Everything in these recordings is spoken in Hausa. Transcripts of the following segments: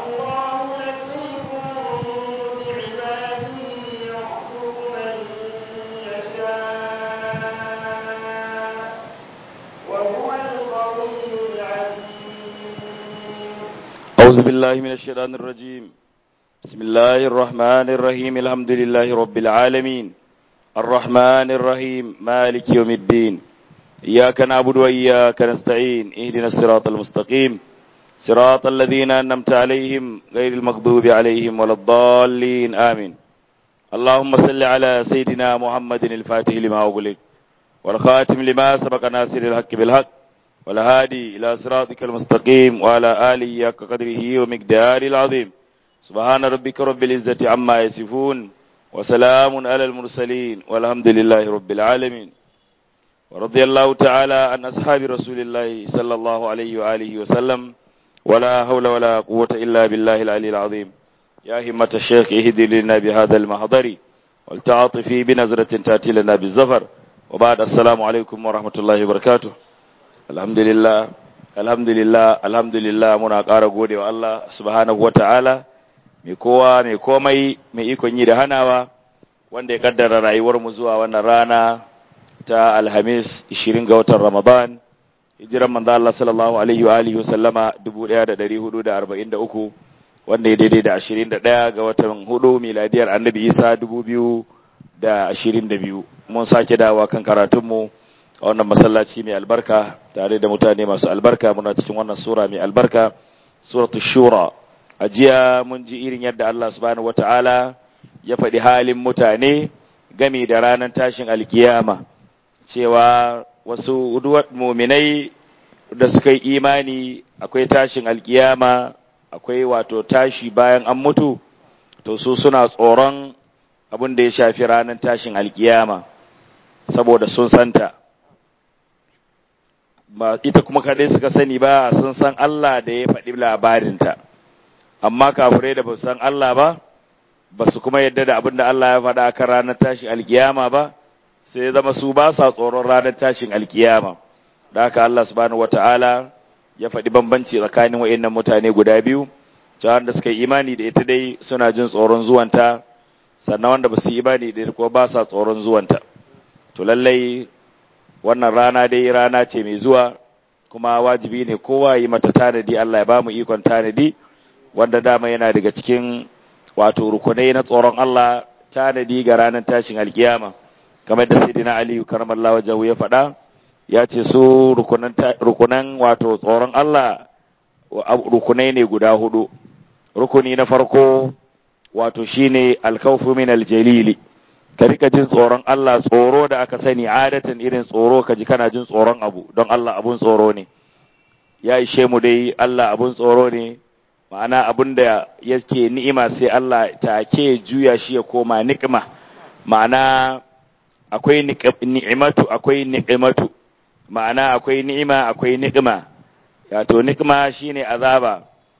الله لطيف بعباده يرزق من يشاء وهو القوي العزيز. أعوذ بالله من الشيطان الرجيم. بسم الله الرحمن الرحيم. الحمد لله رب العالمين الرحمن الرحيم مالك يوم الدين. إياك نعبد وإياك نستعين. اهدنا الصراط المستقيم صراط الذين أنعمت عليهم غير المغضوب عليهم ولا الضالين آمين. اللهم صل على سيدنا محمد الفاتح لما أغلق والخاتم لما سبق ناصر الحق بالحق والهادي إلى صراطك المستقيم وعلى آله حق قدره ومقداره العظيم. سبحان ربك رب العزة عما يصفون وسلام على المرسلين والحمد لله رب العالمين. ورضي الله تعالى عن أصحاب رسول الله صلى الله عليه وآله وسلم ولا حول ولا قوة إلا بالله العلي العظيم. يا همة الشيخ اهدي لنا بهذا المحضر والتعاطفي بنظرة تأتي لنا بالزفر. وبعد السلام عليكم ورحمة الله وبركاته. Alhamdulillah muna ƙara gode wa Allah subhanahu wa ta'ala mai kowa mai komai mai ikon yi da hanawa wanda ya kaddara rayuwarmu zuwa wannan rana ta Alhamis 20 ga watan Ramadan hijiran manzo Allah sallallahu alaihi wa alihi wasallama 1443 wanda ya daidai da 21 ga watan 4 miladiyar Annabi Isa 2022. Mun sake dawowa kan karatunmu a wannan masallaci mai albarka tare da mutane masu albarka. Muna cikin wannan sura mai albarka, suratul shura. A jiya mun ji irin yadda Allah subhanahu wataala ya faɗi halin mutane game da ranar tashin alkiyama, cewa wasu muminai da suka yi imani akwai tashin alkiyama, akwai wato tashi bayan an mutu, to su suna tsoron abin da ya shafi ranar tashin alkiyama saboda sun santa. Ba ita kuma kadai suka sani ba, sun san Allah da ya faɗi labarinta, amma kafirai da ba san Allah ba su kuma yadda da abin da Allah ya faɗa kan ranar tashin alkiyama ba, sai zama su ba sa tsoron ranar tashin alkiyama. Da haka Allah subhanahu wata'ala ya faɗi bambanci tsakanin wa'annan mutane guda biyu, cewa wanda suka yi imani da ita dai suna jin tsoron zuwanta, sannan wanda ba su yi imani da ita kuma ba sa tsoron zuwanta. To lallai wannan rana dai rana ce mai zuwa, kuma wajibi ne kowa yi mata tanadi. Allah ya ba mu ikon tanadi, wanda dama yana daga cikin wato rukunai na tsoron Allah, tanadi ga ranar tashin alkiyama, kamar da Sayyidina Ali karamallahu wajhahu ya faɗa, ya ce su rukunan wato tsoron Allah rukunai ne guda hudu. Rukuni na farko wato shine alkhawfu min aljalili, ka rika jin tsoron Allah, tsoro da aka sani adatan irin tsoro, ka ji kana jin tsoron abu don Allah abun tsoro ne. Ya ishe mu dai Allah abun tsoro ne, ma'ana abun da yake ni'ima sai Allah take juya shi ya koma ni'ima. Ma'ana akwai ni'imatu akwai ni'imatu, ma'ana akwai ni'ima akwai ni'ima. Wato ni'ima shine azaba,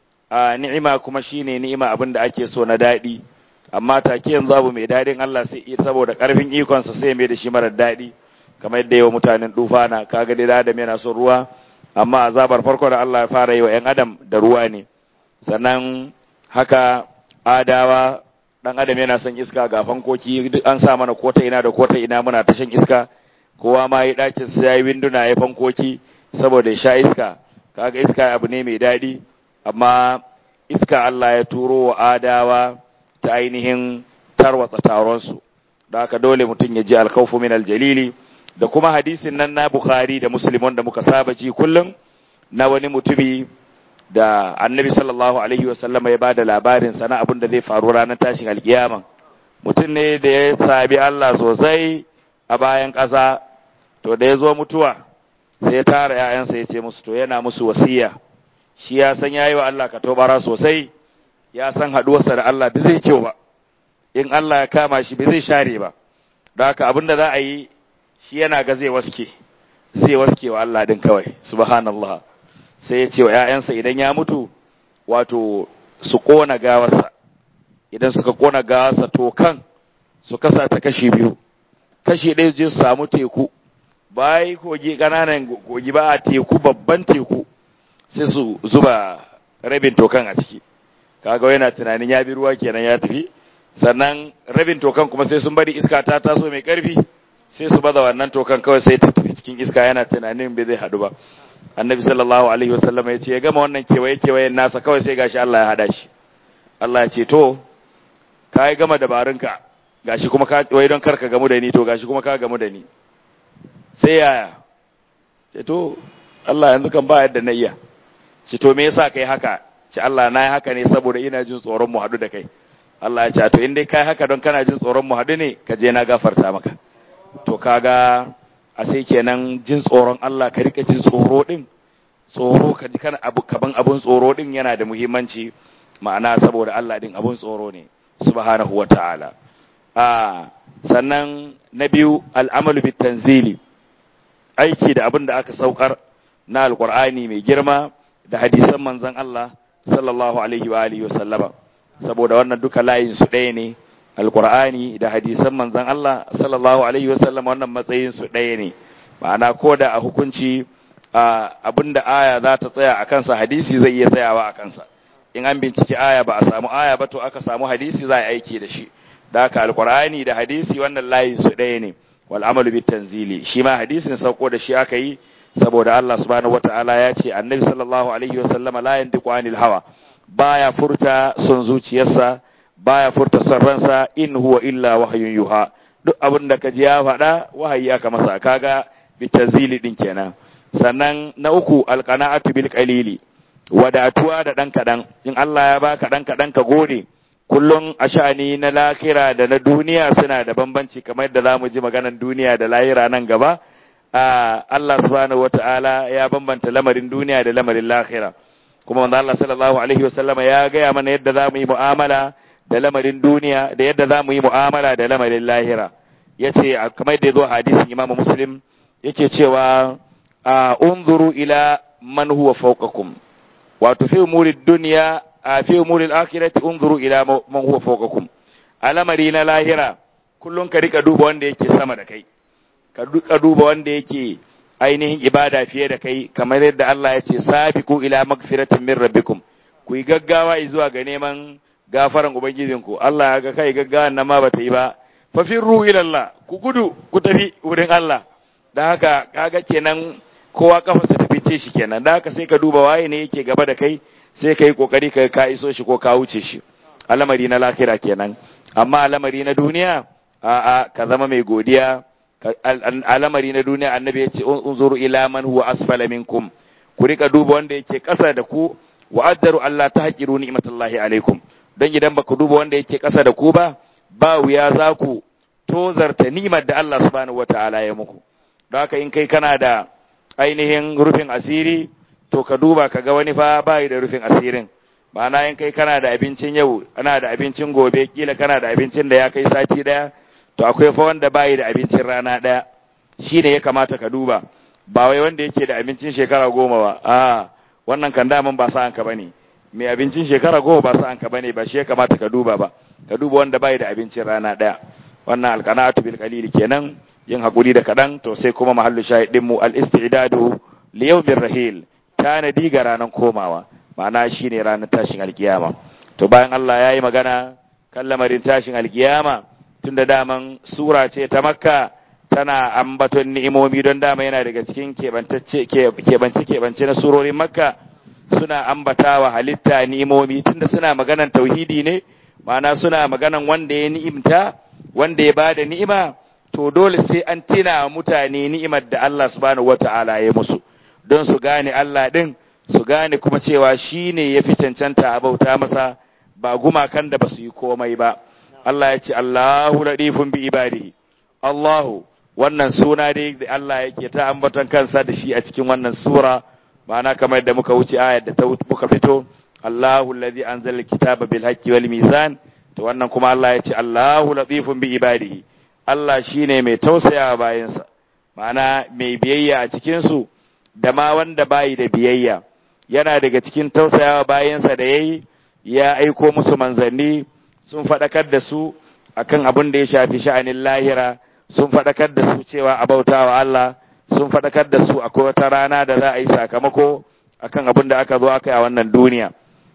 ni'ima kuma shine ni'ima abin da ake so na daɗi. Amma take yanzu abu mai daɗin Allah sai saboda ƙarfin ikonsa sai mai da shi marar daɗi, kamar yadda yawa mutanen dufana. Kaga dai Adam yana son ruwa, amma azabar farko da Allah ya fara yi wa ‘yan Adam da ruwa ne. Sannan haka adawa, ɗan Adam yana son iska, ga fankoki duk an sa mana kota ina da kota ina muna ta shan iska, kowa ma yi ɗakin sai ya yi winduna ya fankoki saboda ya sha iska. Kaga iska abu ne mai daɗi, amma iska Allah ya turo wa adawa ta ainihin tarwatsa taronsu. Da haka dole mutum ya ji alkhawfu min aljalili. Da kuma hadisin nan na Bukhari da Muslim wanda muka saba ji kullum, na wani mutumi da Annabi sallallahu alaihi wasallama ya bada labarin sana abin da zai faru ranar tashin alkiyama. Mutum ne da ya sabi Allah sosai a bayan ƙasa, to da ya zo mutuwa sai ya tara ‘ya'yansa ya ce musu, to yana musu wasiya. Shi ya san yayi wa Allah katobara sosai, ya san haduwarsa da Allah bai zai kyau ba, in Allah ya kama shi bai zai share ba. Da haka abin da za a yi, shi yana ga zai waske wa Allah din kawai, subhanallah. Sai ya ce wa ‘ya'yansa idan ya mutu, wato su ƙona gawarsa. Idan suka ƙona gawarsa, to kan su kasa ta kashi biyu, kashi ɗaya je su samu teku, bai kogi ƙananan kogi ba, a teku, babban teku, sai su zuba rabin tokan a ciki. kaga yana tunanin ya bi ruwa kenan ya tafi. Sannan rabin tokan kuma sai sun bari iska ta taso mai karfi sai su baza wannan tokan kawai sai ta tafi cikin iska, yana tunanin bai zai hadu ba. Annabi sallallahu alaihi wasallam ya ce ya gama wannan kewayen nasa kawai sai gashi Allah ya hada shi. Allah ya ce to kai gama dabarunka gashi kuma ka wai don karka gamu da ni, to gashi kuma ka gamu da ni. Sai yaya? Ce to Allah yanzu kan ba yadda na iya. Ce to me yasa kai haka? Ce Allah na yi haka ne saboda ina jin tsoron mu hadu da kai. Allah ya ce to in dai kai haka don kana jin tsoron mu hadu ne, ka je na gafarta maka. To kaga a sai kenan jin tsoron Allah, ka rika jin tsoro din, tsoro ka kana abu kaban abun tsoro din yana da muhimmanci, ma'ana saboda Allah din abun tsoro ne subhanahu wataala. Sannan na biyu al'amalu bit tanzili, aiki da abin da aka saukar na alqur'ani mai girma da hadisan manzon Allah sallallahu alaihi wa alihi wasallama, saboda wannan duka layin su ɗaya ne. Alqur'ani da hadisan manzon Allah sallallahu alaihi wasallam wannan matsayin su ɗaya ne, ma'ana ko da a hukunci abinda aya za ta tsaya a kansa hadisi zai iya tsayawa a kansa. In an binciki aya ba a samu aya ba to aka samu hadisi za a aiki da shi. Da haka alqur'ani da hadisi wannan layin su ɗaya ne. Wal amalu bit tanzili, shi ma hadisin sauko da shi aka yi saboda Allah subhanahu wataala ya ce annabi sallallahu alaihi wasallama la yantiqu anil hawa, baya furta son zuciyarsa, baya furta son ransa, in huwa illa wahyun yuha. Duk abin da kaji ya faɗa wahayi aka masa, kaga bitazili din kenan. Sannan na uku alqana'atu bil qalili, wadatuwa da dan kadan. In Allah ya baka dan kadan ka gode. Kullun ashani na lahira da na duniya suna da bambanci, kamar yadda zamu ji maganan duniya da lahira nan gaba. Allah subhanahu wataala ya bambanta lamarin duniya da lamarin lahira. Kuma manzo Allah sallallahu alaihi wasallama ya gaya mana yadda zamu yi mu'amala da lamarin duniya da yadda za mu yi mu'amala da lamarin lahira. Ya ce kamar da ya zo hadisin Imam Muslim yake cewa unzuru ila man huwa fawqakum, wato fi umuri dunya fi umuri al-akhirati unzuru ila man huwa fawqakum. A lamari na lahira kullun ka rika duba wanda yake sama da kai, ka rika duba wanda yake ainihin ibada fiye da kai, kamar yadda Allah ya ce sabiqu ila magfiratin min rabbikum, ku yi gaggawa zuwa ga neman gafaran ubangijinku. Allah ya ga kai gaggawan nan ma bata yi ba, fa firru ila Allah, ku gudu ku tafi wurin Allah. Da haka kaga kenan kowa kafarsa ta fice shi kenan. Da haka sai ka duba waye ne yake gaba da kai, sai ka yi kokari ka iso shi ko ka wuce shi. Alamari na lahira kenan. Amma alamari na duniya ka zama mai godiya. Alamari na duniya annabi ya ce unzuru ila man huwa asfala minkum, ku rika duba wanda yake kasa da ku, wa addaru Allah tahqiru ni'matallahi alaikum. Don idan ba ku duba wanda yake ƙasa da ku ba wuya za ku tozarta ni'imar da Allah subhanahu wata'ala ya muku. Don haka in kai kana da ainihin rufin asiri, to ka duba ka ga wani fa bayi da rufin asirin. Ma'ana in kai kana da abincin yau, kana da abincin gobe, kila kana da abincin da ya kai sati daya, to akwai fa wanda bayi da abincin rana daya. Shi ne ya kamata ka duba, ba wai wanda yake da abincin shekara 10 ba. Wannan kan daman ba sa'anka bane. Mai abincin shekara 10 ba sa'anka bane, ba shi ya kamata ka duba ba. Ka duba wanda bai da abincin rana daya. Wannan alqanatu bil qalil kenan, yin hakuri da kadan. To sai kuma mahallu shahidin mu al-istidadu li yawmir rahil, tanadi ga ranar komawa, ma'ana shine ranar tashin alkiyama. To bayan Allah yayi magana kan lamarin tashin alkiyama, tunda daman sura ce ta Makka, tana ambaton ni'imomi, don dama yana daga cikin keɓance na surorin Makka, suna ambatawa halitta ni'imomi, tunda suna maganan tauhidi ne, ma'ana suna maganan wanda ya ni'imta, wanda ya bada ni'ima. To dole sai an tina mutane ni'imar da Allah subhanahu wata'ala ya musu, don su gane Allah din, su gane kuma cewa shine yafi cancanta a bauta masa, ba gumakan da basu yi komai ba. Allah ya ce Allahu ladifun bi ibadihi. Allahu, wannan suna dai da Allah yake ta ambaton kansa da shi a cikin wannan sura, ma'ana kamar da muka wuce ayar da ta muka fito, Allahu allazi anzala alkitaba bil haqqi wal mizan. To wannan kuma Allah ya ce Allahu latifun bi ibadihi. Allah shine mai tausaya bayansa, ma'ana mai biyayya a cikin su, da ma wanda bayi da biyayya. Yana daga cikin tausayawa bayansa da yayi, ya aiko musu manzanni, sun faɗakar da su akan abin da ya shafi sha'anin lahira, sun faɗakar da su cewa a bautawa Allah, sun faɗakar da su akwai wata rana da za a yi sakamako akan abin da aka zo aka yi a wannan duniya.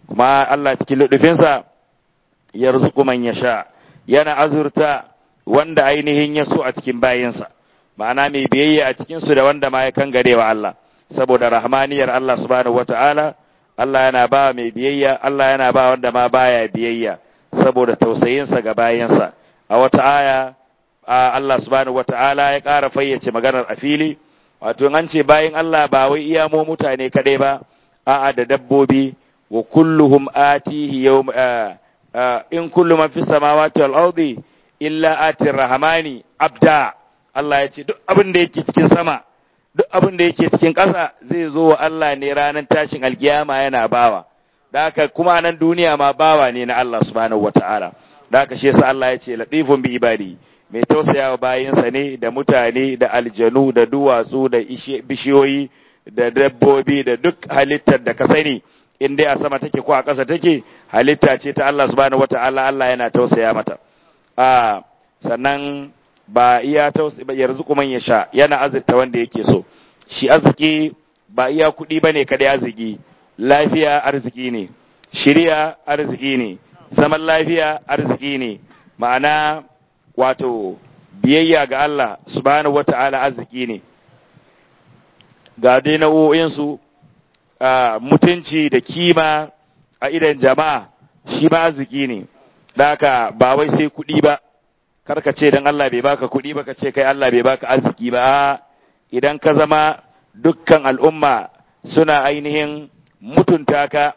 kuma Allah cikin ludufinsa yarzuqu man yasha, yana azurta wanda ainihin ya so a cikin bayinsa, ma'ana mai biyayya a cikin su da wanda ma ya kangarewa Allah, saboda rahmaniyar Allah subhanahu wata'ala. Allah yana ba mai biyayya, Allah yana ba wanda ma baya biyayya, saboda tausayinsa ga bayinsa. A wata aya Allah subhanahu wata'ala ya ƙara fayyace maganar a fili, wato an ce bayin Allah ba wai iya mu mutane kadai ba, a'a da dabbobi, wa kulluhum atihi yawm in kullu man fis samawati wal ardi illa atir rahmani abda. Allah ya ce duk abin da yake cikin sama, duk abin da yake cikin ƙasa zai zo wa Allah ne ranar tashin alkiyama yana bawa. Da haka kuma nan duniya ma bawa ne na Allah subhanahu wata'ala. Da haka shi yasa Allah ya ce latifun bi ibadi, mai tausayawa bayinsa ne, da mutane, da aljanu, da duwatsu, da bishiyoyi, da dabbobi, da duk halittar da ka sani, in dai a sama take ko a ƙasa take, halitta ce ta Allah subhanahu wata'ala. Allah yana tausaya mata. Sannan ba iya yarzuqu man yasha, yana azurta wanda yake so. Shi arziki ba iya kuɗi bane kada arziki, lafiya arziki ne, shiriya arziki ne, zaman lafiya arziki ne, ma'ana wato biyayya ga Allah subhanahu wata'ala arziki ne. Ga dai nau'o'insu, mutunci da kima a idan jama'a shi ma arziki ne. Da haka ba wai sai kuɗi ba, karka ce dan Allah bai baka kuɗi ba ka ce kai Allah bai baka arziki ba. Idan ka zama dukkan al'umma suna ainihin mutunta ka,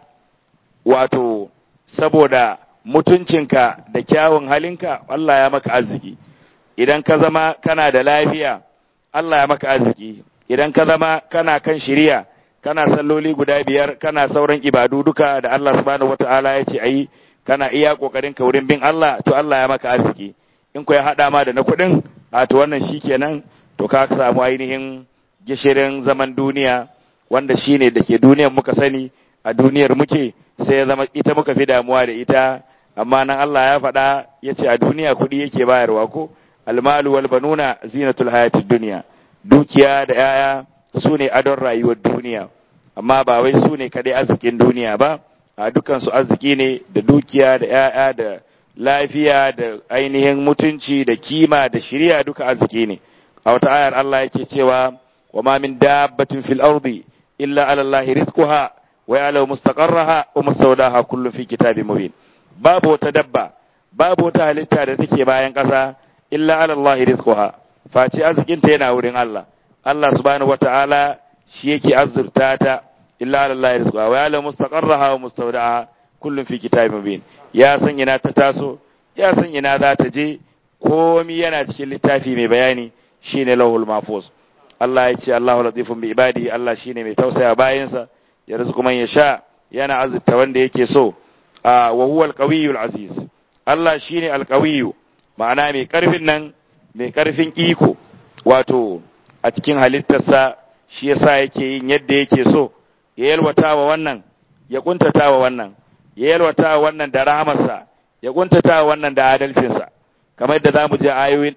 wato saboda mutuncinka da kyawun halinka, Allah ya maka arziki. Idan ka zama kana da lafiya, Allah ya maka arziki. Idan ka zama kana kan shiriya, kana salloli guda 5, kana sauran ibadu duka da Allah subhanahu wata'ala ya ce ayi, kana iya kokarin ka wurin bin Allah, to Allah ya maka arziki. In ku ya hada ma da na kuɗin, to wannan shikenan, to ka samu ainihin gishirin zaman duniya, wanda shine da ke duniyar muka sani, a duniyar muke, sai ya zama ita muka fi damuwa da ita. Amma nan Allah ya faɗa ya ce a duniya kuɗi yake bayarwa ko, almalu wal banuna zinatul hayatid dunya, dukiya da yaya su ne adon rayuwar duniya, amma ba wai su ne kadai arzikin duniya ba. A dukansu arziki ne, da dukiya da yaya da lafiya da ainihin mutunci da kima da shiriya, duka arziki ne. A wata ayar Allah yake cewa wa ma min dabbatin fil ardi illa ala Allahi rizquha wa ya'lamu mustaqarraha wa mustawdaha kullu fi kitabin mubin. Babu wata dabba, babu wata halitta da take bayan ƙasa illa ala Allahi rizquha, face arzikinta yana wurin Allah. Allah subhanahu wata'ala shi yake azurta ta, illa ala Allahi rizquha wa ya'lamu mustaqarraha wa mustawdaha kullum fi kitabin mubin. Ya san ina ta taso, ya san ina za ta je, komai yana cikin littafi mai bayani, shine lauhul mahfuz. Allah ya ce Allahu latifun bi ibadi, Allah shine mai tausaya bayinsa, ya rizqu man yasha, yana azurta wanda yake so. Wa huwa al-qawiyyul aziz. Allah shine al-qawiyyu, ma'ana mai karfin nan, mai karfin iko, wato a cikin halittarsa shi yasa yake yin yadda yake so, ya yalwata wa wannan, ya kuntata wa wannan, ya yalwata wa wannan da rahamarsa, ya kuntata wa wannan da adalcinsa. Kamar yadda zamu je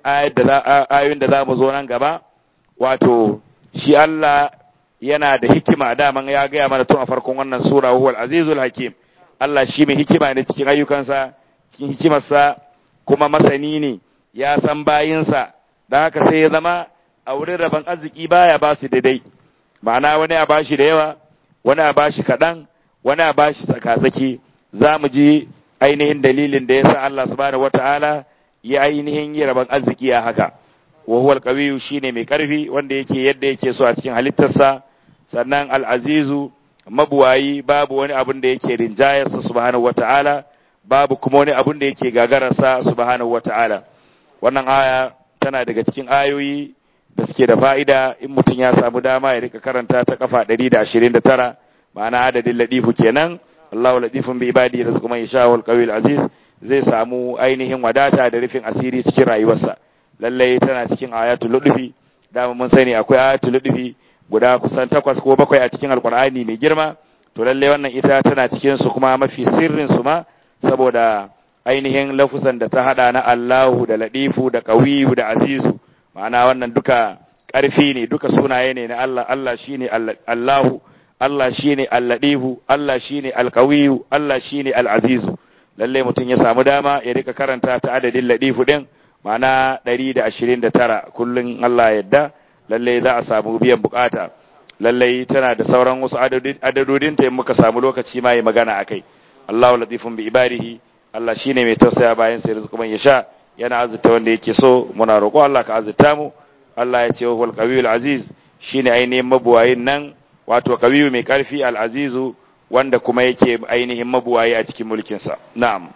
ayoyin da zamu zo nan gaba, wato shi Allah yana da hikima, daman ya gaya mana tun a farkon wannan sura, huwal azizul hakim. Allah shi mai hikima ne cikin ayyukansa, cikin hikimarsa, kuma masani ne, ya san bayinsa. Da haka sai ya zama a wurin rabon arziki baya ba su daidai, ma'ana wani a bashi da yawa, wani a bashi kaɗan, wani a bashi tsakatsaki. Za mu ji ainihin dalilin da ya sa Allah subhanahu wata'ala ya ainihin yi rabon arziki a haka. Wa huwal qawiyyu, shine mai karfi wanda yake yadda yake so a cikin halittarsa. Sannan al-azizu, mabuwayi, babu wani abun da yake rinjayarsa subhanahu wata'ala, babu kuma wani abun da yake gagararsa subhanahu wata'ala. Wannan aya tana daga cikin ayoyi da suke da fa'ida, in mutum ya samu dama ya rika karanta ta kafa 129, ma'ana adadin ladifu kenan. Allahu latifun bi ibadi rizqu man yasha wal qawiyul aziz, zai samu ainihin wadata da rufin asiri cikin rayuwarsa. Lallai tana cikin ayatul ludufi, dama mun sani akwai ayatul ludufi guda kusan 8 ko 7 a cikin alqur'ani mai girma. To lallai wannan ita tana cikin su, kuma mafi sirrin su ma, saboda ainihin lafuzan da ta hada na Allahu da ladifu da qawiyu da azizu, ma'ana wannan duka ƙarfi ne, duka sunaye ne na Allah. Allah shine Allahu, Allah shine al-ladifu, Allah shine al-qawiyu, Allah shine al-azizu. Lalle mutum ya samu dama ya rika karanta ta adadin ladifu din, ma'ana 129 kullun Allah yadda, lalle za a samu biyan bukata. Lalle tana da sauran wasu adadodin ta, muka samu lokaci ma yi magana akai. Allahu latifun bi ibadihi, Allah shine mai tausaya bayan sai rizqu man yasha, yana azurta wanda yake so. Muna roƙo Allah ka azurta mu. Allah ya ce wal qawiyul aziz, shine ainihin mabuwayin nan, wato qawiyu mai karfi, al azizu wanda kuma yake ainihin mabuwayi a cikin mulkin sa. Na'am.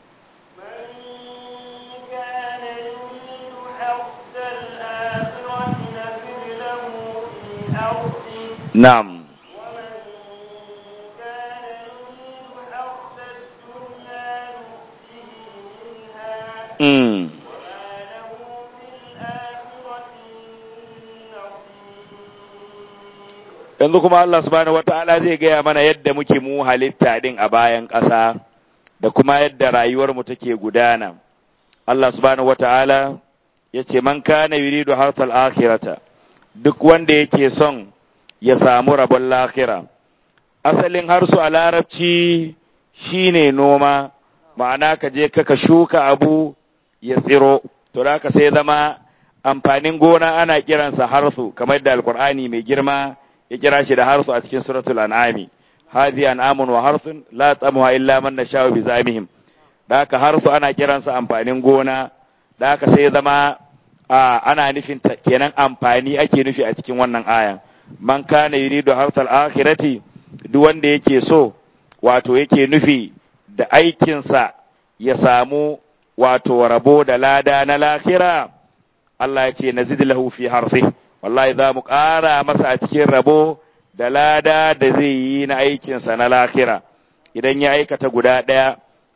Na'am. Yanzu kuma Allah subhanahu wata'ala zai gaya mana yadda muke mu halitta din a bayan ƙasa da kuma yadda rayuwar mu take gudana. Allah subhanahu wata'ala yace man kana yuridu harthal akhirata, duk wanda yake son ya samu rabon lahira. Asalin harsu a larabci shine noma, ma'ana ka je ka shuka abu ya tsiro, to da ka sai zama amfanin gona ana kiransa harsu, kamar da alkur'ani mai girma ya kira shi da harsu a cikin suratul an'ami. Hadhi an'amun wa harsun la tamuha illa man nasha'u bi zamihim. Da haka harsu ana kiransa amfanin gona, da haka sai zama ana nufin kenan amfani ake nufi a cikin wannan ayan. Man kana yuridu harthal akhirati, duk wanda yake so, wato yake nufi da aikinsa ya samu wato rabo da lada na lahira, Allah ya ce nazid lahu fi harthi, wallahi za mu ƙara masa a cikin rabo da lada da zai yi na aikinsa na lahira. Idan ya aikata guda ɗaya,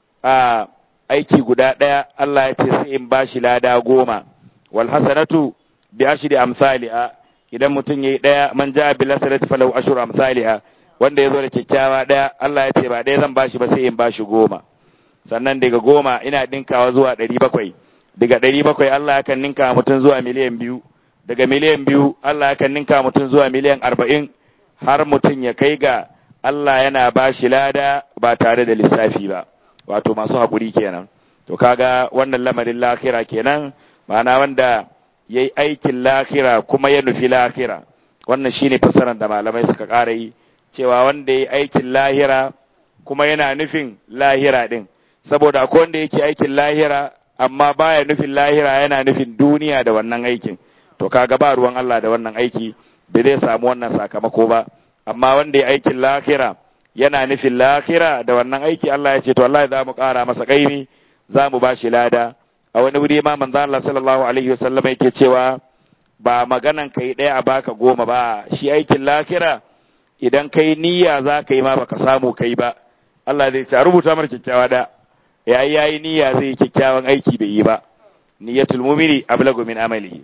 aiki guda ɗaya, Allah ya ce sai in bashi lada 10. Wal hasanatu bi ashri amsalha, idan mutum yayi ɗaya, man ja'a bil hasanati falahu ashru amsalha, wanda yazo da kyakkyawa ɗaya, Allah ya ce ba ɗaya zan bashi ba sai in bashi 10. Sannan daga 10 ina dinkawa zuwa 700, daga 700 Allah yakan ninka mutum zuwa miliyan 2, daga miliyan 2 Allah yakan ninka mutum zuwa miliyan 40, har mutum ya kai ga Allah yana bashi lada ba tare da lissafi ba. Wato masu haƙuri kenan. To kaga wannan lamarin lahira kenan, ma'ana wanda yayi aikin lahira kuma ya nufi lahira. Wannan shine fasaran da malamai suka ƙara yi, cewa wanda yayi aikin lahira kuma yana nufin lahira din. Saboda akwai wanda yake aikin lahira amma baya nufin lahira, yana nufin duniya da wannan aikin. To kaga ba ruwan Allah da wannan aiki, bai zai samu wannan sakamako ba. Amma wanda ya aikin lahira yana nufin lahira da wannan aiki, Allah ya ce to Allah za mu ƙara masa kaimi, za mu ba shi lada. A wani wuri ma manzo Allah sallallahu alaihi wasallam yake cewa ba maganan kai ɗaya a baka 10 ba, shi aikin lahira idan kai niyya za ka yi ma baka samu kai ba, Allah zai ce rubuta mar kyakkyawa da yayi niyya zai yi kyakkyawan aiki bai yi ba. Niyyatul mu'mini ablagu min amalihi.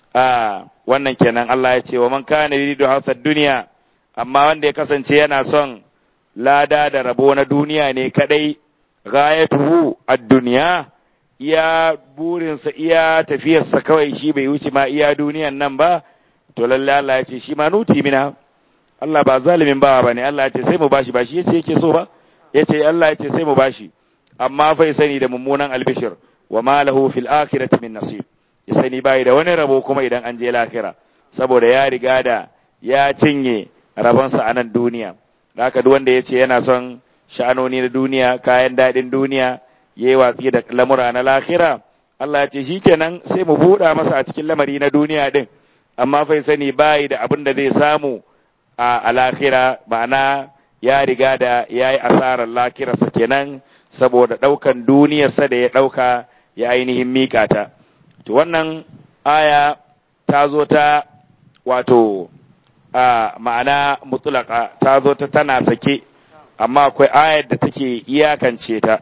Wannan kenan. Allah ya ce wa man kana yuridu hasad dunya, amma wanda ya kasance yana son lada da rabo na duniya ne kadai, ghayatuhu ad-dunya, iya burinsa iya tafiyarsa kawai shi bai wuce ma iya duniyan nan ba, to lalle Allah ya ce shi ma nuti mina. Allah ba zalimin bawa bane, Allah ya ce sai mu bashi, ba shi yace yake so ba, yace Allah ya ce sai mu bashi, amma fa sani da mummunan albishir, wa ma lahu fil akhirati min nasib, ya sani bai da wani rabo kuma idan an je lahira, saboda ya riga da ya cinye rabonsa a nan duniya. Da haka duk wanda yace yana son sha'anoni na duniya, kayan dadin duniya, yayi watsi da lamura na lahira, Allah ya ce shikenan sai mu buɗa masa a cikin lamari na duniya din, amma fa sani bai da abin da zai samu a lahira, ma'ana ya riga da yayi asarar lahirarsa kenan, saboda daukan duniyarsa da ya dauka ya ainihin mika ta. To wannan aya ta zo ta wato ma'ana mutlaka, ta zo ta tana sake, amma akwai ayar da take iyakance ta,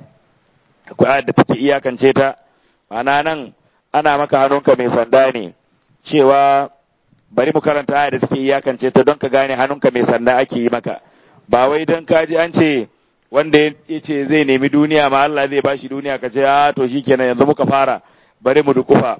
ma'ana nan ana maka hannunka mai sanda ne, cewa bari mu karanta ayar da take iyakance ta don ka gane hannunka mai sanda ake yi maka, ba wai don kaji an ce wanda ya ce zai nemi duniya ma Allah zai bashi duniya ka ce to shikenan yanzu muka fara bari mu dukufa.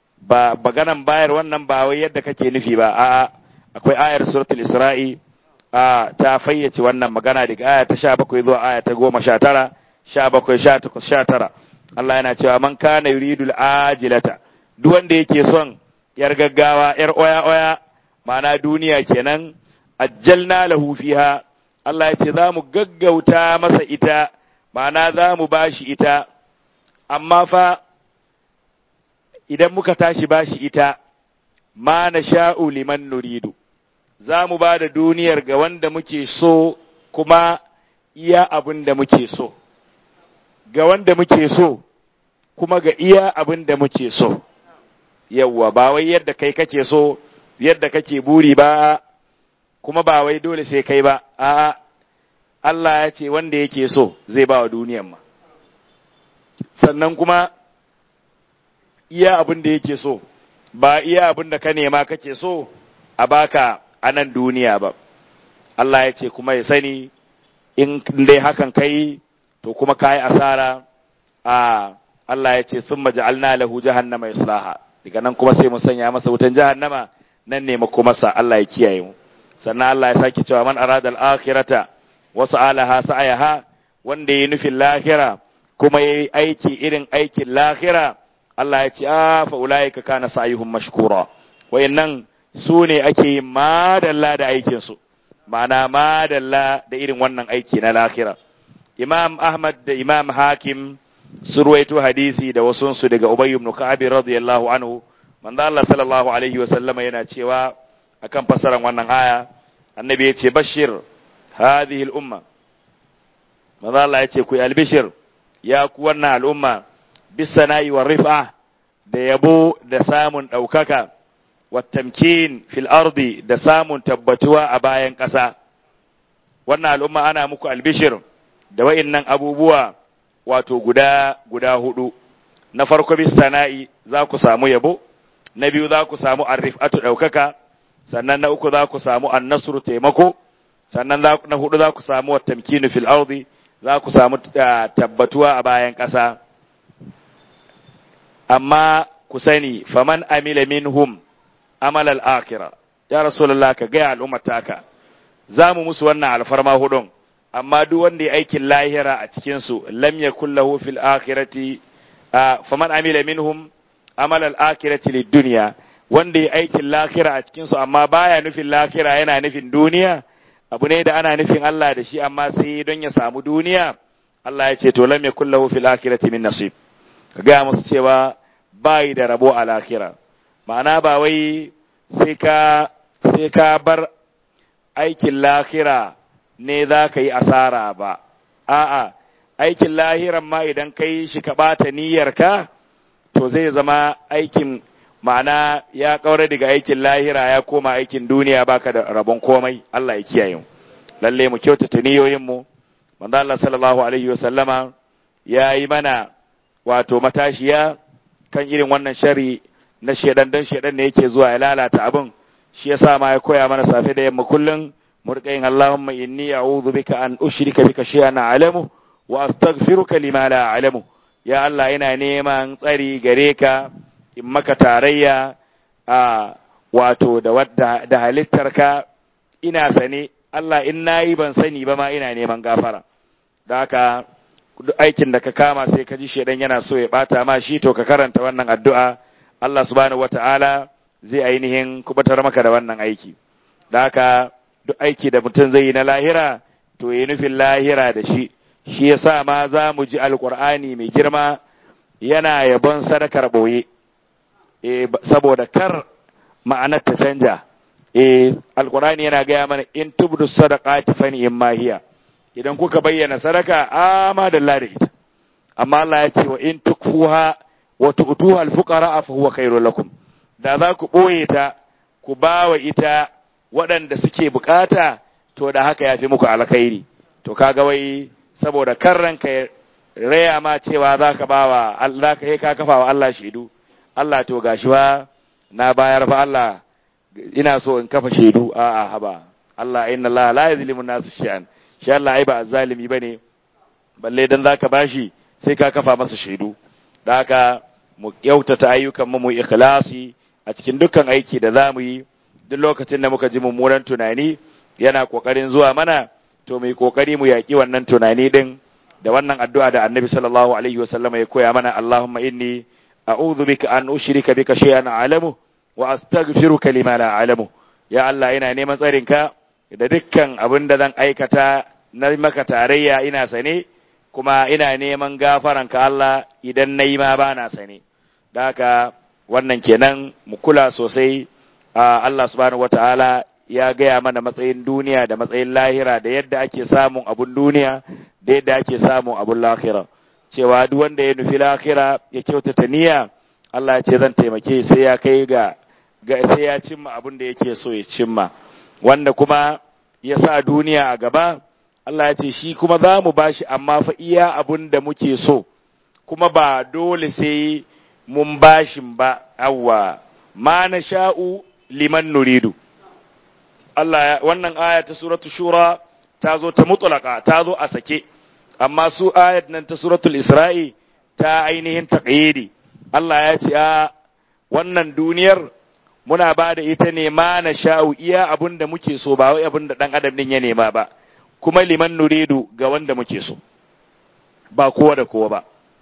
Ba maganan bayar wannan ba wai yadda kake nufi ba. Akwai ayar suratul Isra'i ta fayyace wannan magana daga aya ta 17 zuwa aya ta 19 17 18 19 Allah yana cewa man kana yuridul ajilata duk wanda yake son yar gaggawa yar oya ma'ana duniya kenan ajjalna lahu fiha Allah ya ce za mu gaggauta masa ita ma'ana za mu bashi ita amma fa idan muka tashi bashi ita ma nasha'u liman nuridu za mu ba da duniyar ga wanda muke so kuma iya abin da muke so ga wanda muke so kuma ga iya abin da muke so yawwa ba wai yadda kai kake so yadda kake buri ba kuma ba wai dole sai kai ba a'a Allah ya ce wanda yake so zai ba wa duniyar ma sannan kuma iya abin da yake so ba iya abin da ka nema kake so a baka a nan duniya ba Allah ya ce kuma ya sani in dai hakan kai to kuma kai asara Allah ya ce summa ja'alna lahu jahannama yaslaha daga nan kuma sai mu sanya masa wutan jahannama nan ne makomarsa Allah ya kiyaye mu sannan Allah ya sake cewa man arada al-akhirata wa sa'alaha sa'ayaha wanda ya nufin lahira kuma yayi aiki irin aikin lahira Allah ya ce fa ulaika kana sa'yuhum mashkura wayannan su ne ake yin madalla da aikin su ma'ana madalla da irin wannan aiki na lahira Imam Ahmad da Imam Hakim sun ruwaito hadisi da wasunsu daga Ubay ibn Ka'ab radiyallahu anhu manzo Allah sallallahu alaihi wa sallama yana cewa akan fasaran wannan aya annabi yace bashir hadhihi al-umma manzo Allah yace ku albishir ya ku wannan al'umma bisana'i wa rif'a da yabo da samun daukaka wa tamkin fil ardi da samun tabbatuwa a bayan ƙasa wannan al'umma ana muku albishir da wa'innan abubuwa wato guda hudu na farko bis sana'i za ku samu yabo na biyu za ku samu arrifatu daukaka sannan na uku za ku samu annasru taimako sannan na hudu za ku samu tamkinu fil ardi za ku samu tabbatuwa a bayan ƙasa amma ku sani faman amila minhum amal al-akhirah ya rasulullah ka ga al'ummataka zamu musu wannan alfarma hudun amma duk wanda ya aikin lahira a cikin su lam yakul lahu fil akhirati faman amila minhum amal al-akhirati lid-dunya wanda ya aikin lahira a cikin su amma baya nufin lahira yana nufin duniya abu ne da ana nufin Allah da shi amma sai don ya samu duniya Allah ya ce to lam yakul lahu fil akhirati min nasib kaga musu cewa bai da rabo a lahira ma'ana ba wai sai ka bar aikin lahira ne za ka yi asara ba, a'a, aikin lahiran ma idan ka yi shi ka ɓata niyyarka, to zai zama aikin ma'ana ya ƙaura daga aikin lahira ya koma aikin duniya baka da rabon komai, Allah ya kiyaye mu. Lalle mu kyautata niyoyinmu, manzo Allah sallallahu alaihi wa sallama ya yi mana wato matashiya kan irin wannan shari na shedan dan shedan ne yake zuwa ya lalata abin, shi yasa ma ya koya mana safe da yamma kullun murƙayin Allahumma inni a'udhu bika an ushrika bika shay'an a'lamu wa astaghfiruka lima la a'lamu ya Allah ina neman tsari gare ka in maka tarayya wato da halittarka ina sane Allah in nayi ban sani ba ma ina neman gafara da haka duk aikin da ka kama sai ka ji shedan yana so ya bata ma shi to ka karanta wannan addu'a Allah subhanahu wataala zai ainihin kubatar maka da wannan aiki da haka duk aiki da mutum zai yi na lahira to yi nufin lahira da shi shi yasa ma za mu ji alkur'ani mai girma yana yabon sadakar boye saboda kar ma'anar ta canja alkur'ani yana gaya mana in tubdu sadaqati fa ni'ma hiya idan kuka bayyana sadaka ama da Allah da ita amma Allah ya ce wa in tukfuha wa tu'tuha al-fuqara fa huwa khairul lakum da za ku boye ta ku bawa ita waɗanda suke bukata to da haka ya fi muku alkhairi to kaga wai saboda kan ranka ya raya ma cewa za ka bawa Allah ka kafa wa Allah shaidu Allah to gashi ba na bayar fa Allah ina so in kafa shaidu a'a haba Allah inna Allah la yuzlimu nasu shay'an shi Allah ai ba zalimi bane balle dan zaka bashi sai ka kafa masa shaidu da haka mu kyautata ayyukan mu ikhlasi a cikin dukkan aiki da zamu yi duk lokacin da muka ji mummunan tunani yana kokarin zuwa mana, to mai kokari mu yaki wannan tunani din da wannan addu'a da Annabi sallallahu alaihi wasallam ya koya mana, Allahumma inni a'udhu bika an ushrika bika shay'an a'lamu wa astaghfiruka lima la a'lamu. Ya Allah, ina neman tsarinka da dukkan abin da zan aikata na maka tarayya ina sane, kuma ina neman gafaranka Allah idan nayi ma ba na sane. Da haka wannan kenan mu kula sosai. Allah subhanahu wataala ya gaya mana matsayin duniya da matsayin lahira da yadda ake samun abun duniya da yadda ake samun abun lahira, cewa duk wanda ya nufi lahira ya kyautata niyya, Allah ya ce zan taimake sai ya kai ga sai ya cimma abun da yake so ya cimma. Wanda kuma ya sa duniya a gaba, Allah ya ce shi kuma za mu bashi, amma fa iya abun da muke so, kuma ba dole sai mun bashin ba. Awwa ma na sha'u liman nuridu. Allah, wannan aya ta suratul shura ta zo ta mutlaka, ta zo a sake, amma su ayat nan ta suratul isra'i ta ainihin taqyidi. Allah ya ce wannan duniyar muna ba da ita ne ma na sha'u, iya abin da muke so, ba wai abin da dan adam din ya nema ba, kuma liman nuridu ga wanda muke so, ba kowa da kowa ba.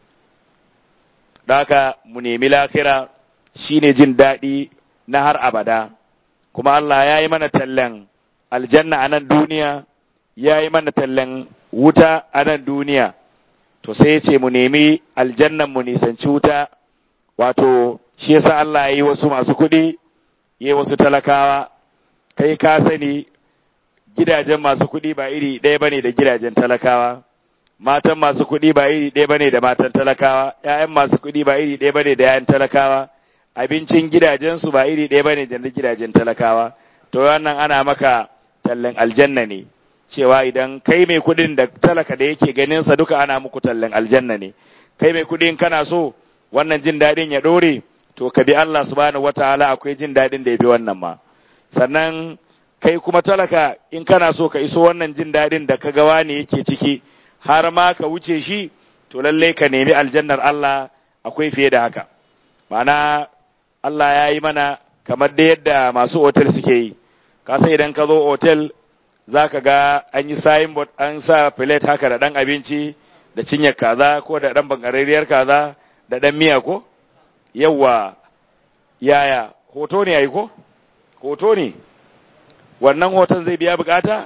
Da haka mu nemi lahira, shine jin daɗi na har abada. Kuma Allah ya yi mana tallan aljanna a nan duniya, ya yi mana tallan wuta a nan duniya, to sai ya ce mu nemi aljannan mu nisanci wuta. Wato shi yasa Allah ya yi wasu masu kuɗi, ya yi wasu talakawa. Kai ka sani gidajen masu kuɗi ba iri ɗaya bane da gidajen talakawa, matan masu kuɗi ba iri ɗaya bane da matan talakawa, ƴaƴan masu kuɗi ba iri ɗaya bane da ƴaƴan talakawa, abincin gidajensu ba iri ɗaya bane da na gidajen talakawa. To wannan ana maka tallan aljanna ne, cewa idan kai mai kuɗin da talaka da yake ganin sa duka ana muku tallan aljanna ne. Kai mai kuɗin kana so wannan jin daɗin ya ɗore, to ka bi Allah subhanahu wataala, akwai jin daɗin da ya bi wannan ma. Sannan kai kuma talaka, in kana so ka iso wannan jin daɗin da ka ga wani yake ciki har ma ka wuce shi, to lalle ka nemi aljannar Allah, akwai fiye da haka. Ma'ana Allah ya yi mana kamar da yadda masu otel suke yi. Ka sai idan ka zo otel za ka ga an yi signboard, an sa plate haka da ɗan abinci, da cinyar kaza ko da ɗan bangarariyar kaza da ɗan miya ko? Yawwa, yaya, hoto ne yayi ko? Hoto ne. Wannan hoton zai biya bukata?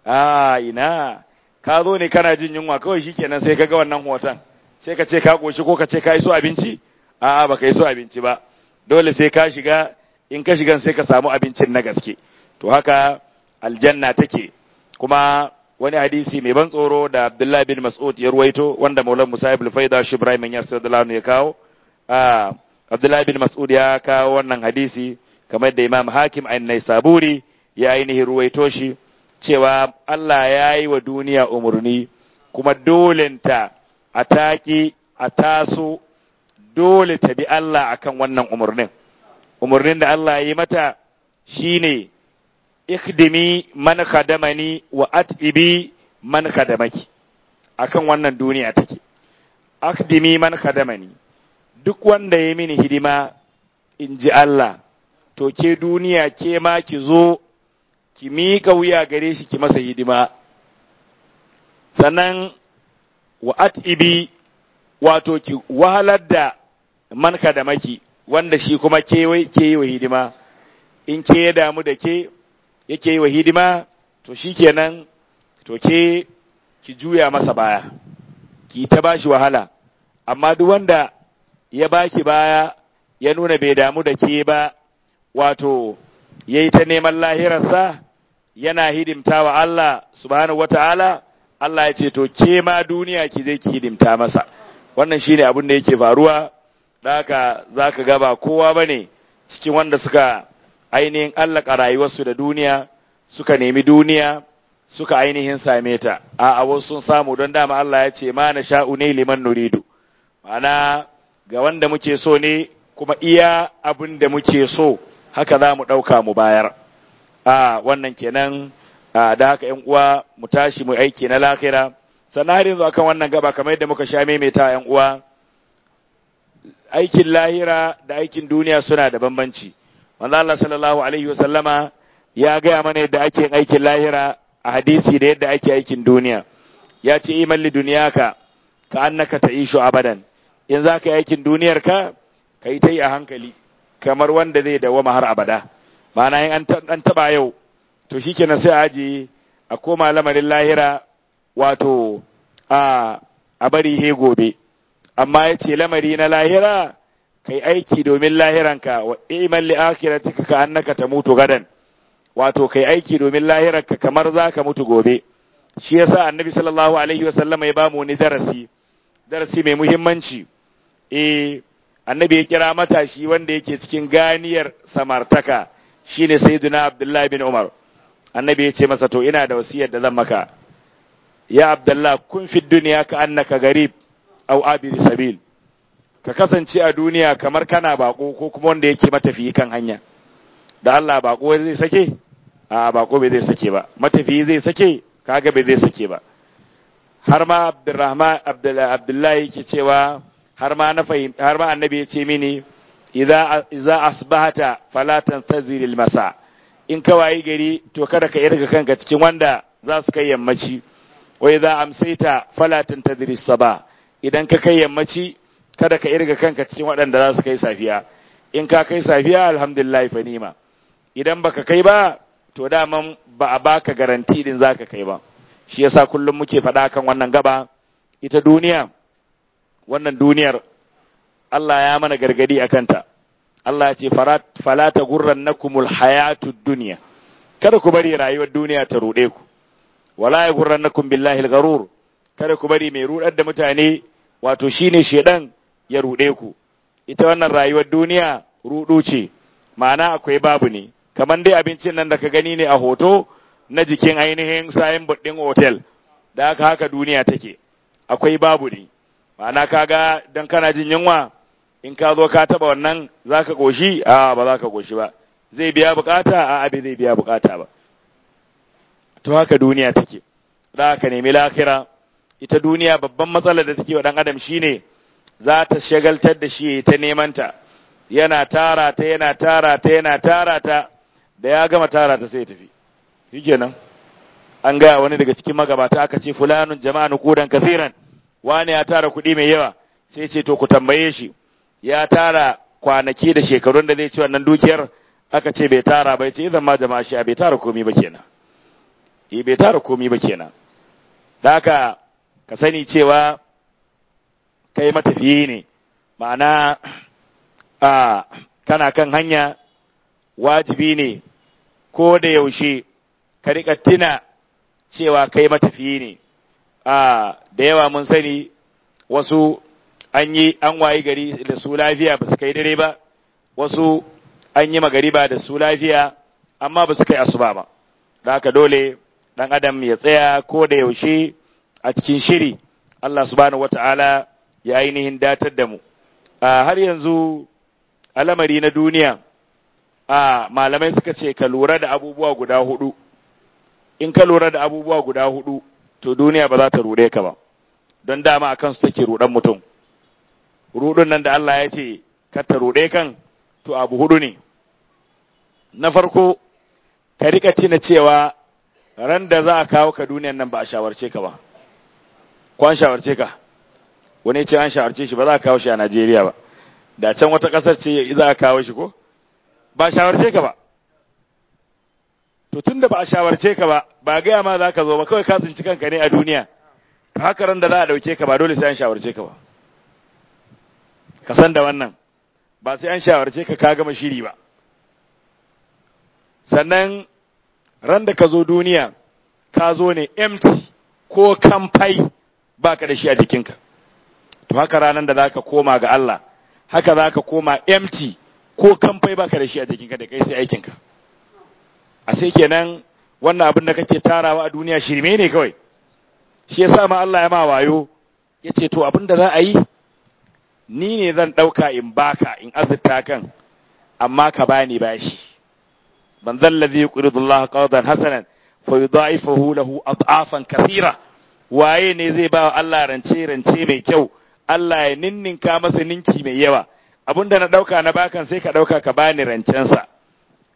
Ina, ka zo ne kana jin yunwa kawai shikenan sai ka ga wannan hoton. Sai ka ce ka koshi ko ka ce ka iso abinci? A'a, baka iso abinci ba. Dole sai ka shiga, in ka shigan sai ka samu abincin na gaske. To haka aljanna take. Kuma wani hadisi mai ban tsoro da Abdullah bin Mas'ud ya ruwaito, wanda Maulana Musa ibn Faida shi Ibrahim ya sallallahu ya kawo. Abdullah bin Mas'ud ya kawo wannan hadisi kamar da Imam Hakim an-Naisaburi ya ainihin ruwaito shi, cewa Allah ya yi wa duniya umarni, kuma dolenta a taƙi a taso, dole ta bi Allah akan wannan umarnin. Umarnin da Allah ya yi mata shine ikdimi man khadamani wa at'ibi man khadamaki. Akan wannan duniya take. Akdimi man khadamani, duk wanda ya mini hidima in ji Allah, to ke duniya ke ma ki zo ki miƙa wuya gare shi ki masa hidima. Sannan wa at'ibi, wato ki wahalar da man khadamaki, wanda shi kuma ke yi wa hidima. In ke ya damu da ke yake yi wa hidima, to shikenan, to ke ki juya masa baya, ki ta bashi wahala. Amma duk wanda ya baki baya ya nuna bai damu da ke ba, wato yayi ta neman lahirarsa, yana hidimta wa Allah subhanahu wata'ala, Allah ya ce to ke ma duniya ki zai ki hidimta masa. Wannan shine abin da yake faruwa. Da haka zaka ga ba kowa bane cikin wanda suka ainihin allaka rayuwarsu da duniya, suka nemi duniya, suka ainihin same ta. A wasu sun samu, don dama Allah ya ce ma na sha'u ne liman nuridu. Ma'ana ga wanda muke so ne, kuma iya abin da muke so haka za mu ɗauka mu bayar. Wannan kenan. Da haka ‘yan uwa mu tashi mu aiki na lahira. Sannan har yanzu akan wannan gaba, kamar yadda muka sha maimaita ‘yan uwa, aikin lahira da aikin duniya suna da bambanci. Manzo Allah sallallahu alaihi wasallama ya gaya mana yadda ake yin aikin lahira a hadisi da yadda ake aikin duniya. Ya ce iman li duniyaka ka annaka ta'ishu abadan. In za ka yi aikin duniyarka ka yi ta yi a hankali kamar wanda zai dawama har abada. Ma'ana in an taba yau to shikenan sai a ajiye a koma lamarin lahira, wato a bari he gobe. Amma ya ce lamari na lahira kai aiki domin lahiranka, wa iman li akhiratika ka annaka tamutu gadan, wato kai aiki domin lahiranka kamar zaka mutu gobe. Shi yasa annabi sallallahu alaihi wasallam ya bamu wani darasi mai muhimmanci. Annabi ya kira matashi wanda yake cikin ganiyar samartaka, shine sayyidina Abdullah bin Umar. Annabi ya ce masa, to ina da wasiyar da zan maka, ya Abdullah, kun fi duniya ka annaka garib aw abiri sabil. Ka kasance a duniya kamar kana bako ko kuma wanda yake matafiyi kan hanya. Da Allah bako zai sake? A bako bai zai sake ba. Matafiyi zai sake? Kaga bai zai sake ba. Har ma Abdullahi yake cewa har ma annabi ya ce mini idza asbahata fala tantaziril masa. In ka wayi gari to kada ka irga kanka cikin wanda za su kai yammaci. Wa idza amsayta fala tantaziris sabah. Idan ka kai yammaci kada ka irga kanka cikin waɗanda za su kai safiya. In ka kai safiya alhamdulillah fa nima. Idan baka kai ba to daman ba a baka garanti din zaka kai ba. Shi yasa kullum muke faɗa kan wannan gaba, ita duniya, wannan duniyar Allah ya mana gargadi akan ta. Allah ya ce fala tagurrannakumul hayatud dunya. Kada ku bari rayuwar duniya ta rude ku. Wala yagurrannakum billahi al-gharur. Kada ku bari mai rudar da mutane, wato shine shedan, ya rude ku. Ita wannan rayuwar duniya rudu ce, ma'ana akwai babu ne. Kamar dai abincin nan da ka gani ne a hoto na jikin ainihin sayin buɗin otel, da haka duniya take, akwai babu ne. Ma'ana kaga dan kana jin yunwa, in ka zo ka taba wannan za ka ƙoshi? A ba za ka ƙoshi ba. Zai biya bukata? A bai zai biya bukata ba. To haka duniya take, da haka nemi lahira. Ita duniya babban matsalar da take wa ɗan adam shine za ta shagaltar da shi ta neman ta, yana tara ta, da ya gama tara ta sai ya tafi. Shikenan an gaya wani daga cikin magabata, aka ce fulanun jama'an kudan kafiran, wani ya tara kuɗi mai yawa, sai ce to ku tambaye shi ya tara kwanaki da shekarun da zai ci wannan dukiyar. Aka ce bai tara ba, ce idan ma jama'a shi bai tara komai ba kenan. Bai tara komai ba kenan. Da haka ka sani cewa kai matafiyi ne, ma'ana kana kan hanya. Wajibi ne ko da yaushe ka riƙa tuna cewa kai matafiyi ne. Da yawa mun sani wasu an wayi gari da su lafiya ba su kai dare ba, wasu an yi magariba da su lafiya amma ba su kai asuba ba. Da haka dole ɗan adam ya tsaya ko da yaushe a cikin shiri. Allah subhanahu wata'ala ya ainihin datar da mu. Har yanzu alamari na duniya, malamai suka ce ka lura da abubuwa guda hudu. In ka lura da abubuwa guda hudu, to duniya ba za ta rude ka ba, don dama a kansu take rudan mutum. Rudun nan da Allah ya ce ka ta rude kan, to abu hudu ne. Na farko, ka rika tina cewa ran da za a kawo ka duniyan nan ba a shawarce ka ba. Ko an shawarce ka? Wani ce an shawarce shi, ba za a kawo shi a Najeriya ba. Da can wata ƙasar ce za a kawo shi ko? Ba shawarce ka ba. To tun da ba a shawarce ka ba, ba gaya ma za ka zo ba, kawai ka tsinci kanka ne a duniya. Haka ran da za a ɗauke ka ba dole sai an shawarce ka ba. Ka san da wannan, ba sai an shawarce ka gama shiri ba. Sannan ran da ka zo duniya, ka zo ne empty ko kamfai ba ka da shi a jikinka. To haka ranar da za ka koma ga Allah, haka za ka koma empty ko kamfai baka da shi a jikinka, da kai sai aikinka. A sai kenan wannan abin da kake tarawa a duniya shirme ne kawai. Shi yasa ma Allah ya ma wayo, ya ce to abin da za a yi, ni ne zan ɗauka in baka in azurta kan, amma ka bani bashi. Man zallazi yuqridu Allah qardan hasanan fa yudha'ifahu lahu ad'afan kathira. Waye ne zai ba Allah rance mai kyau, Allah ya ninninka masa ninki mai yawa. Abinda na ɗauka na bakan sai ka ɗauka ka bani rancensa.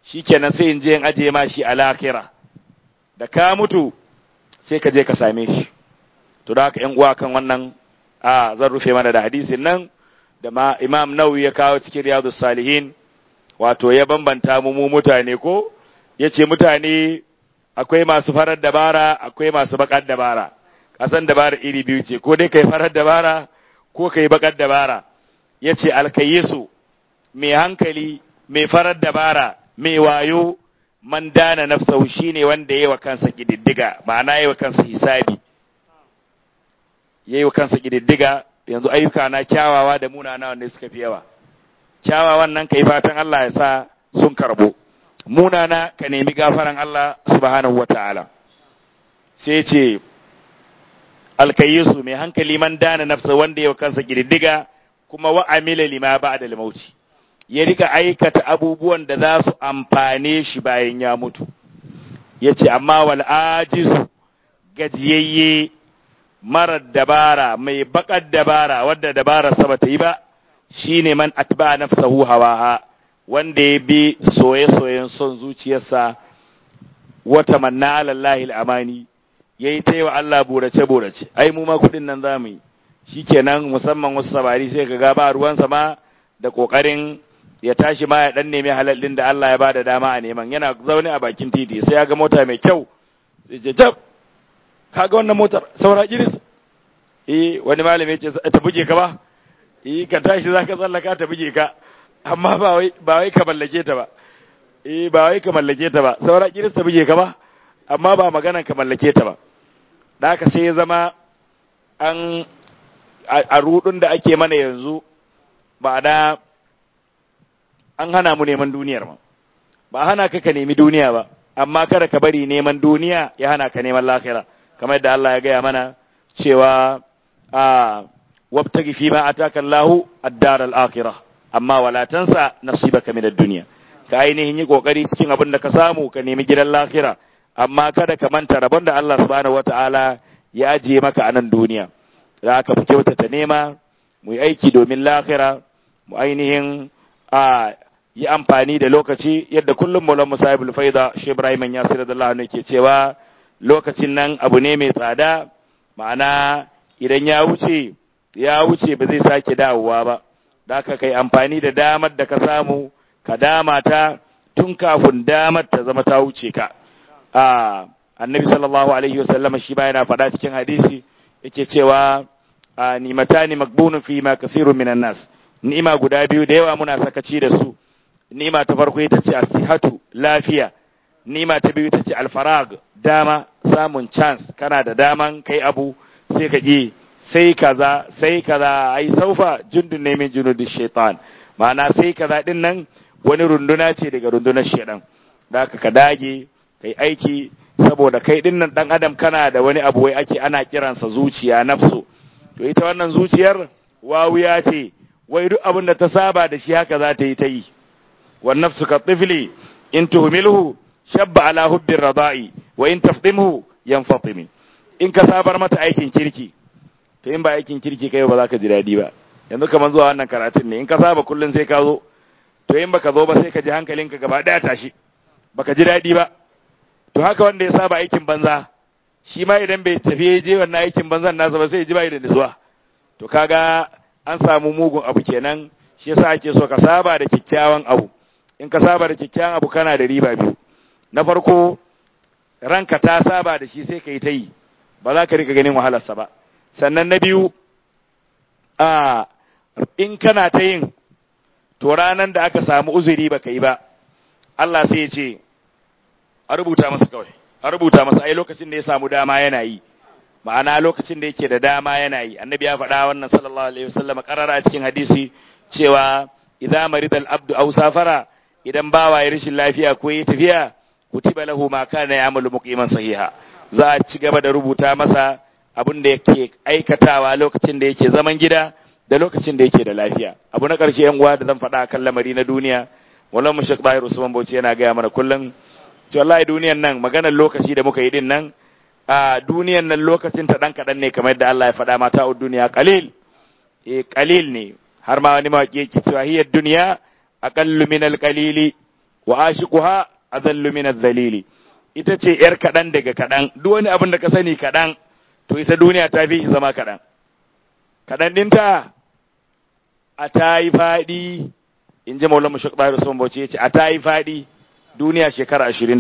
shikenan sai in je in aje ma shi a lahira da ka mutu sai ka je ka same shi. To da haka ƴan uwa kan wannan zan rufe mana da hadisin nan da ma Imam Nawawi ya kawo cikin Riyadus Salihin, wato ya bambanta mu mutane ko yace mutane akwai masu farar dabara akwai masu bakar dabara. Kasan dabara iri biyu ce, ko dai kai farar dabara ko kai bakar dabara. Yace alkayisu mai hankali, mai farar dabara, mai wayo, man dana nafsahu shine wanda yayi wa kansa kididdiga, ma'ana yayi wa kansa hisabi, yayi wa kansa kididdiga. Yanzu ayyuka na kyawawa da munana wanda suka fi yawa. Kyawawan nan kai fatan Allah ya sa sun karbo, munana ka nemi gafaran Allah subhanahu wataala. Sai ce alkayisu mai hankali man dana nafsa wanda yayi wa kansa kididdiga kuma wa amila lima ba'da al-mauti, ya rika aikata abubuwan da za su amfane shi bayan ya mutu. Ya ce, amma wal ajizu gajiyayye marar dabara, mai bakar dabara, wadda dabara sa bata yi ba, shi ne man atba nafsahu hawaha, wanda ya bi soye-soyen son zuciyarsa, wata manna alallahi al'amani, ya yi ta yi wa Allah burace-burace. Ai, mu ma kuɗin nan za mu yi, shi kenan musamman wasu samari sai ka ga ba ruwansa ma da ƙoƙarin ya tashi ma ya dan nemi halal din da Allah ya bada dama a neman. Yana zaune a bakin titi sai ya ga mota mai kyau sai ce jab, kaga wannan motar saura kiris, wani malami ce ta buge ka ba, ka tashi zaka tsallaka ta buge ka, amma ba wai ka mallake ta ba, ba wai ka mallake ta ba, saura kiris ta buge ka ba, amma ba maganan ka mallake ta ba. Da haka sai ya zama a rudun da ake mana yanzu, ba da an hana mu neman duniyar ma, ba hana ka nemi duniya ba, amma kada ka bari neman duniya ya hana ka neman lahira, kamar yadda Allah ya gaya mana cewa wabtagi fi ma ataka Allahu ad-dar al-akhirah amma wala tansa nasibaka min ad-dunya, ka ainihin yi kokari cikin abin da ka samu ka nemi gidan lahira, amma kada ka manta rabon da Allah subhanahu wataala ya ajiye maka a nan duniya. Za ka fi kyautata nema, mu yi aiki domin lahira, mu ainihin yi amfani da lokaci yadda kullum Maulana Musa ibn Faida Sheikh Ibrahim Yasir da Allah ne ke cewa lokacin nan abu ne mai tsada, ma'ana idan ya wuce ba zai sake dawowa ba. Da haka kai amfani da damar da ka samu, ka dama ta tun kafin damar ta zama ta wuce ka. Annabi sallallahu alaihi wasallam shi ba yana faɗa cikin hadisi yake cewa ni'matani magbunun fi ma kathirun minan nas, ni'ima guda biyu da yawa muna sakaci da su. Ni'ima ta farko ita ce asihatu, lafiya. Ni'ima ta biyu ita ce alfarag, dama, samun chance, kana da daman kai abu sai ka ji sai kaza ai saufa jundun ne min junudish shaitan, ma'ana sai kaza din nan wani runduna ce daga rundunar shaitan. Da ka dage kai aiki, saboda kai din nan dan adam kana da wani abu wai ana kiransa zuciya, nafsu. To ita wannan zuciyar wawiya ce, wai duk abin da ta saba da shi haka za ta yi ta yi. Wan nafsu ka tifli in tuhmilhu shabba ala hubbir rada'i wa in tafdimhu yanfatimi. In ka sabar mata aikin kirki, to in ba aikin kirki kai ba za ka ji dadi ba. Yanzu kaman zuwa wannan karatun ne, in ka saba kullun sai ka zo, to in baka zo ba sai ka ji hankalinka gaba daya tashi, baka ji dadi ba. To haka wanda ya saba aikin banza, shi ma idan bai tafi je wannan aikin banzan nasa ba sai ya ji bai da nutsuwa. To kaga an samu mugun abu kenan. Shi yasa ake so ka saba da kyakkyawan abu. In ka saba da kyakkyawan abu kana da riba biyu. Na farko, ranka ta saba da shi sai ka yi ta yi, ba za ka rika ganin wahalarsa ba. Sannan na biyu, in kana ta yin, to ranar da aka samu uzuri ba ka yi ba, Allah sai ya ce a rubuta masa kawai, a rubuta masa, ai lokacin da ya samu dama yana yi, ma'ana lokacin da yake da dama yana yi. Annabi ya faɗa wannan sallallahu alaihi wasallam karara a cikin hadisi cewa idza maridal abdu aw safara, idan bawa ya rashin lafiya ko ya tafiya, kutiba lahu ma kana ya'malu muqiman sahiha, za a ci gaba da rubuta masa abin da yake aikatawa lokacin da yake zaman gida da lokacin da yake da lafiya. Abu na ƙarshe yan uwa da zan faɗa kan lamari na duniya, wallan mu Sheikh Bahir Usman Bauchi yana gaya mana kullum cewa wallahi duniyan nan, maganar lokaci da muka yi din nan, a duniyan nan lokacin ta dan kadan ne, kamar yadda Allah ya faɗa mata a duniya qalil, qalil ne. Har ma wani mawaki yake cewa hiya dunya aqallu min al-qalili wa ashiquha adallu min adh-dhalili, ita ce yar kadan daga kadan. Duk wani abin da ka sani kadan, to ita duniya ta fi zama kadan. Kadan dinta a tayi fadi, in ji Maulana Mushaq Tahir Usman Bauchi yace a tayi fadi, duniya shekara 20